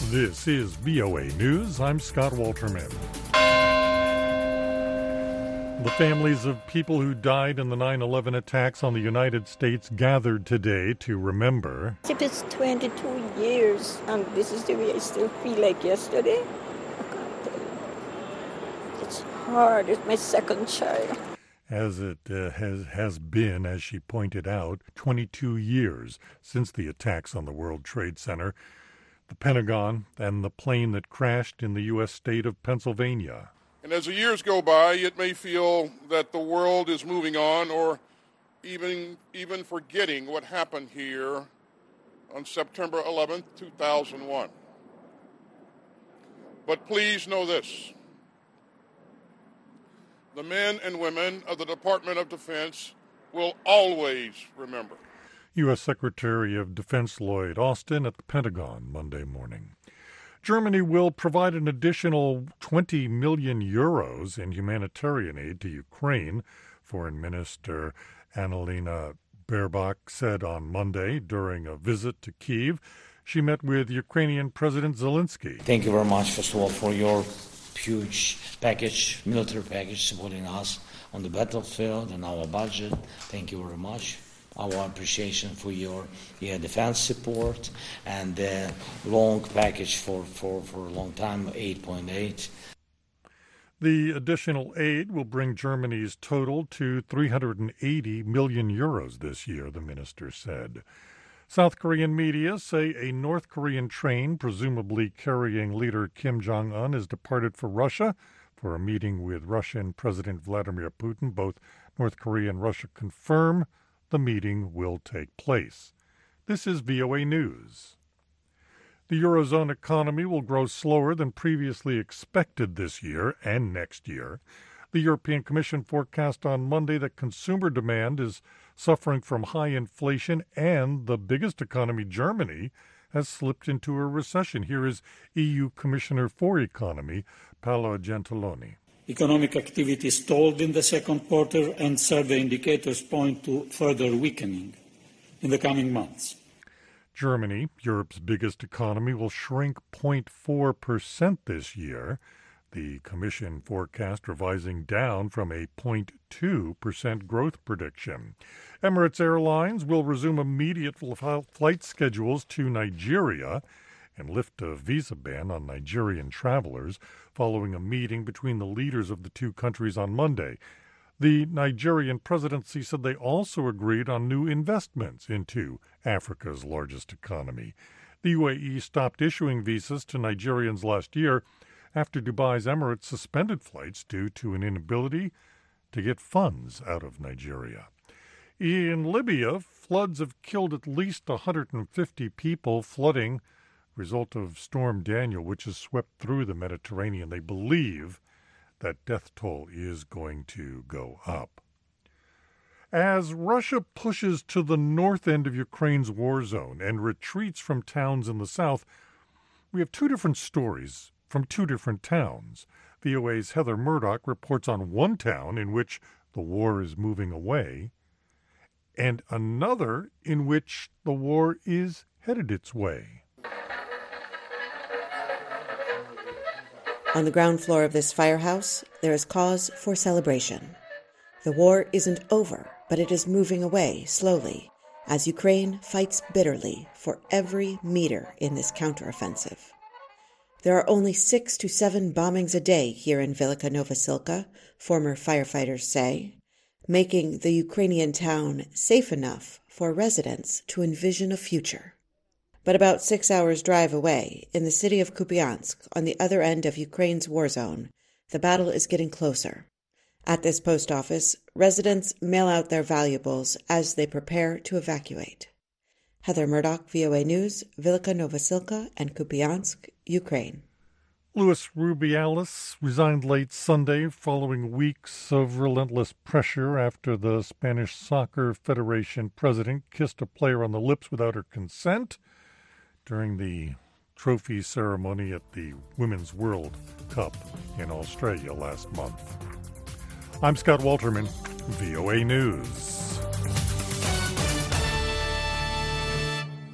This is VOA News. I'm Scott Walterman. The families of people who died in the 9/11 attacks on the United States gathered today to remember. It is 22 years, and this is the way I still feel like yesterday. I can't tell you. It's hard. It's my second child. As it has been, as she pointed out, 22 years since the attacks on the World Trade Center, the Pentagon, and the plane that crashed in the U.S. state of Pennsylvania. And as the years go by, it may feel that the world is moving on or even forgetting what happened here on September 11th, 2001. But please know this. The men and women of the Department of Defense will always remember. U.S. Secretary of Defense Lloyd Austin at the Pentagon Monday morning. Germany will provide an additional 20 million euros in humanitarian aid to Ukraine, Foreign Minister Annalena Baerbock said on Monday during a visit to Kyiv. She met with Ukrainian President Zelensky. Thank you very much, first of all, for your huge package, military package, supporting us on the battlefield and our budget. Thank you very much. Our appreciation for your defense support and the long package for a long time, 8.8. The additional aid will bring Germany's total to 380 million euros this year, the minister said. South Korean media say a North Korean train, presumably carrying leader Kim Jong-un, has departed for Russia for a meeting with Russian President Vladimir Putin. Both North Korea and Russia confirm the meeting will take place. This is VOA News. The Eurozone economy will grow slower than previously expected this year and next year. The European Commission forecast on Monday that consumer demand is suffering from high inflation and the biggest economy, Germany, has slipped into a recession. Here is EU Commissioner for Economy, Paolo Gentiloni. Economic activity stalled in the second quarter, and survey indicators point to further weakening in the coming months. Germany, Europe's biggest economy, will shrink 0.4% this year. The Commission forecast revising down from a 0.2% growth prediction. Emirates Airlines will resume immediate flight schedules to Nigeria and lift a visa ban on Nigerian travelers following a meeting between the leaders of the two countries on Monday. The Nigerian presidency said they also agreed on new investments into Africa's largest economy. The UAE stopped issuing visas to Nigerians last year after Dubai's Emirates suspended flights due to an inability to get funds out of Nigeria. In Libya, floods have killed at least 150 people. Flooding, result of Storm Daniel, which has swept through the Mediterranean. They believe that death toll is going to go up. As Russia pushes to the north end of Ukraine's war zone and retreats from towns in the south, we have two different stories from two different towns. VOA's Heather Murdoch reports on one town in which the war is moving away, and another in which the war is headed its way. On the ground floor of this firehouse, there is cause for celebration. The war isn't over, but it is moving away slowly as Ukraine fights bitterly for every meter in this counteroffensive. There are only 6 to 7 bombings a day here in Velika Novosilka, former firefighters say, making the Ukrainian town safe enough for residents to envision a future. But about 6 hours' drive away, in the city of Kupiansk, on the other end of Ukraine's war zone, the battle is getting closer. At this post office, residents mail out their valuables as they prepare to evacuate. Heather Murdoch, VOA News, Velika Novosilka and Kupiansk, Ukraine. Luis Rubiales resigned late Sunday following weeks of relentless pressure after the Spanish Soccer Federation president kissed a player on the lips without her consent during the trophy ceremony at the Women's World Cup in Australia last month. I'm Scott Walterman, VOA News.